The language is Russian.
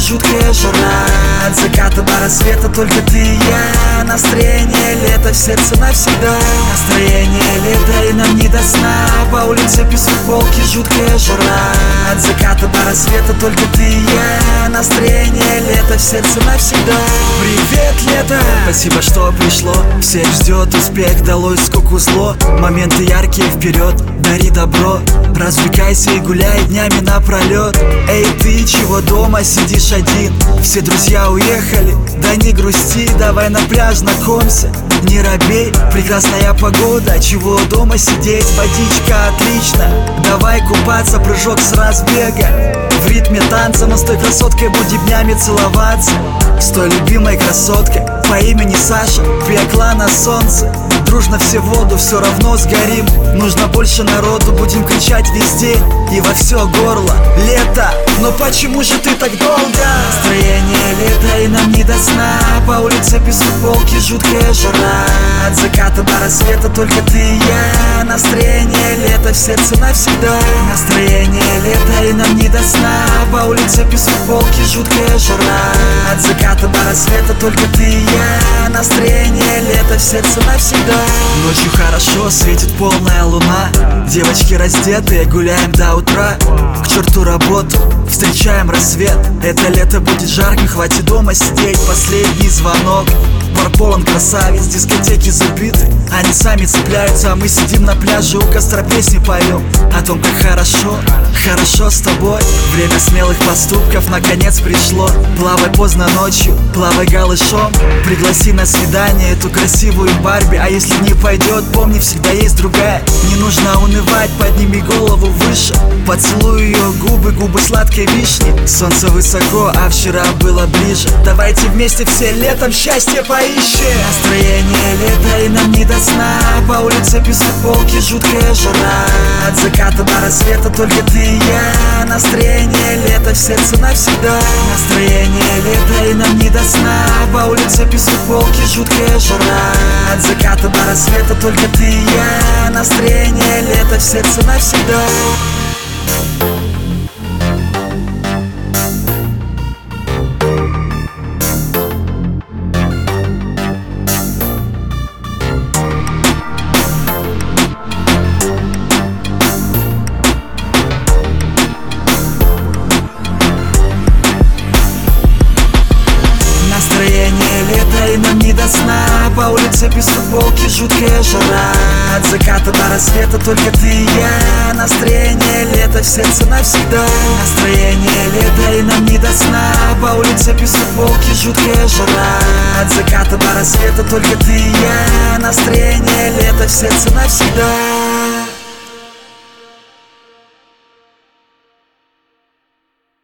жуткая жара. От заката до рассвета только ты и я. Настроение лето в сердце навсегда. Настроение лето и нам не до сна. По улице без футболки жуткая жара. От заката до рассвета только ты и я. Настроение лето в сердце навсегда. Привет, лето! Спасибо, что пришло. Всех ждет успех, долой скуку зло. Моменты яркие, вперед, дари добро. Развлекайся и гуляй днями напролет. Эй, ты чего дома сидишь один? Все друзья уехали, да не грусти. Давай на пляж знакомься, не робей. Прекрасная погода, чего дома сидеть? Водичка отлично, давай купаться, прыжок с разбега. В ритме танца мы с той красоткой будем днями целоваться. С той любимой красоткой по имени Саша пекла на солнце. Дружно все в воду, все равно сгорим. Нужно больше народу, будем кричать везде и во все горло. Лето, но почему же ты так долго? Настроение лето и нам не до сна. По улице без футболки жуткая жара. От заката до рассвета только ты и я. Настроение лето в сердце навсегда. Настроение лето и нам не до сна. По улице без футболки жуткая жара. От заката до рассвета только ты и я. Настроение лето в сердце навсегда. Ночью хорошо, светит полная луна. Девочки раздетые, гуляем до утра. К черту работу, встречаем рассвет. Это лето будет жарко, хватит дома сидеть. Последний звонок, бар полон красавиц, дискотеки забиты. Они сами цепляются, а мы сидим на пляже, у костра песни поем о том, как хорошо, хорошо с тобой. Время смелых поступков наконец пришло. Плавай поздно ночью, плавай голышом. Пригласи на свидание эту красивую Барби. А если не пойдет, помни, всегда есть другая. Не нужно унывать, подними голову выше. Поцелуй ее губы, губы сладкой вишни. Солнце высоко, а вчера было ближе. Давайте вместе все летом счастье поищем. Настроение лето и нам не до сна. По улице без футболки жуткая жара. От заката до рассвета только ты и я. Настроение лето в сердце навсегда. Настроение лето и нам не до сна. По улице без футболки жуткая жара. От заката до рассвета только ты и я. Настроение лето в сердце навсегда. Настроение лето и нам не до сна. По улице без футболки жуткая жара. От заката до рассвета только ты и я. Настроение лето в сердце навсегда. Настроение лето и нам не до сна. По улице без футболки жуткая жара. От заката до рассвета только ты и я. Настроение лето в сердце навсегда.